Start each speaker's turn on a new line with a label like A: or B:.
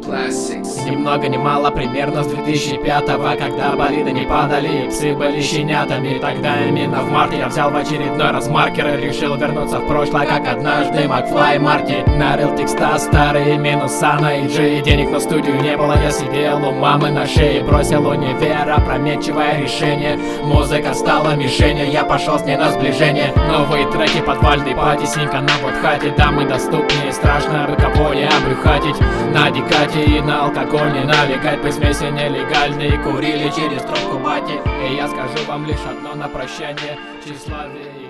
A: Ни много ни мало, примерно с 2005-го, когда болиды не падали, псы были щенятами. Тогда именно в марте я взял в очередной раз маркер и решил вернуться в прошлое, как однажды Макфлай Марти. Нарыл текста старые, минуса на EG. Денег на студию не было, я сидел у мамы на шее. Бросил универ, опрометчивое решение. Музыка стала мишенью, я пошел с ней на сближение. Новые треки, подвальный пати, синька на вот хате. Дамы доступнее, страшно рукопоне обрюхатить. На дикате и на алкогольне налегать. По смеси нелегальные, курили через трубку бати. И я скажу вам лишь одно на прощание: тщеславие